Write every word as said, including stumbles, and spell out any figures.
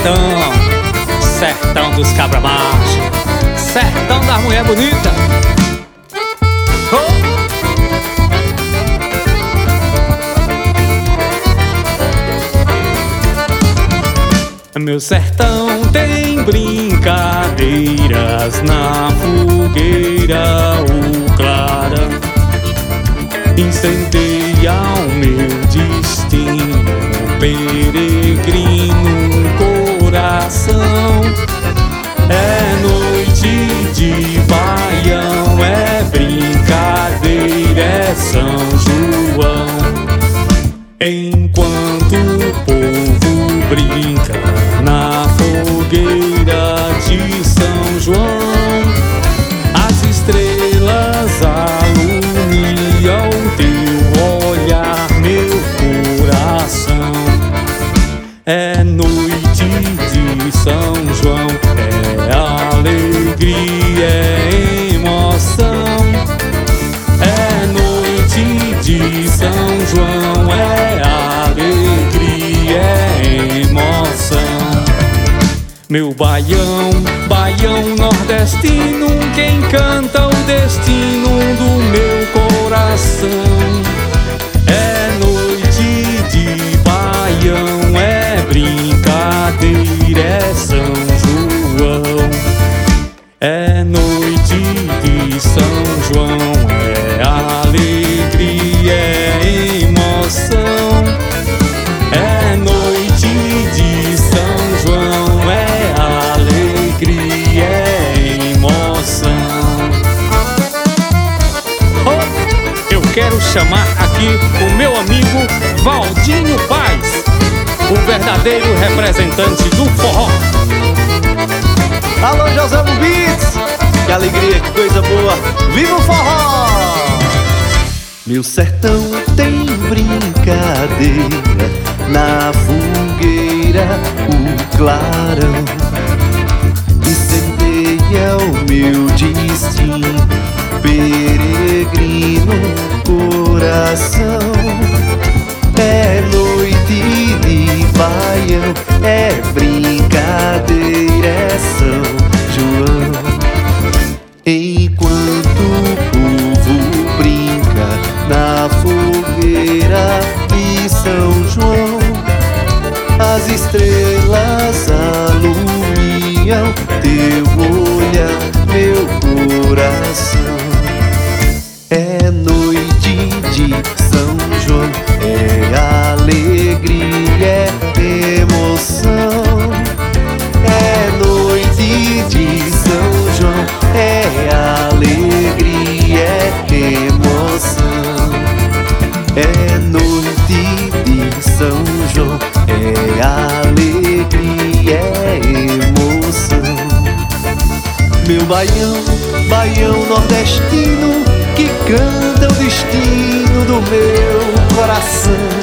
sertão, sertão dos cabra macho, sertão das mulher bonita. Oh! Meu sertão tem brincadeiras, na fogueira o clarão incendeia o meu destino, peregrino coração. É noite de baião, é brincadeira, é São João. Enquanto o povo brinca na fogueira de São João, as estrelas alumiam teu olhar, meu coração. É noite de São João, é alegria, é emoção. É noite de São João, é alegria, é emoção. Meu baião, baião nordestino, quem canta o destino do meu coração. É noite de baião, é brincadeira, é São João. É noite de São João, é alegria, é emoção. É noite de São João, é alegria, é emoção. Oh, eu quero chamar aqui o meu amigo Valdinho Paz, o verdadeiro representante do forró. Alô, José Beats, que alegria, que coisa boa, viva o forró! Meu sertão tem brincadeira, na fogueira o clarão incendeia o meu destino, peregrino coração. É noite de baião, é brincadeira, é São João. Enquanto o povo brinca na fogueira de São João, as estrelas alumiam teu olhar, meu coração. É noite de São João, é alegria, é emoção. É noite de São João, é alegria, é emoção. É noite de São João, é alegria, é emoção. Meu baião, baião nordestino, que canta o destino do meu coração.